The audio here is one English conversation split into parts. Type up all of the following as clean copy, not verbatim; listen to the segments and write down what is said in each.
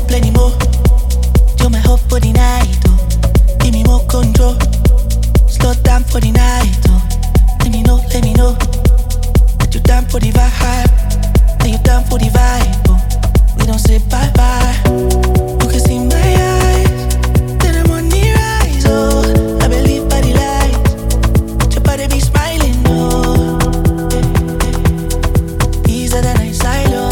plenty more. You're my hope for the night, oh. Give me more control. Slow down for the night, oh. Let me know that you're down for the vibe. That you're down for the vibe, oh. We don't say bye bye. You can see my eyes, then I'm on the rise, oh. I believe by the light, your body be smiling, oh. Easier than I silo.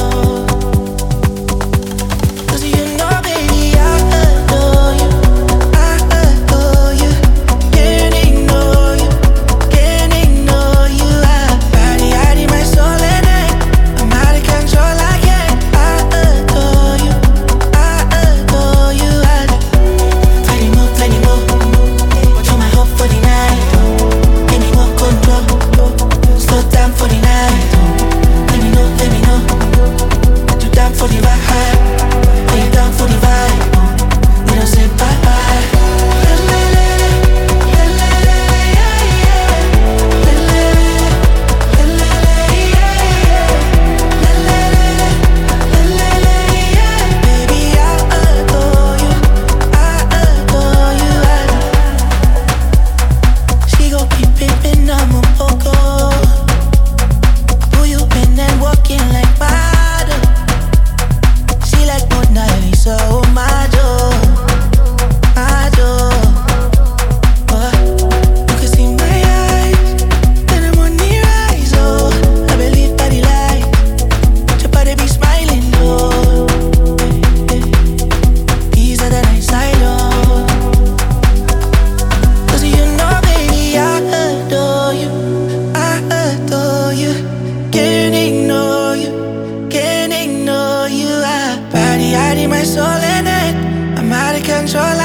Hiding my soul in it, I'm out of control.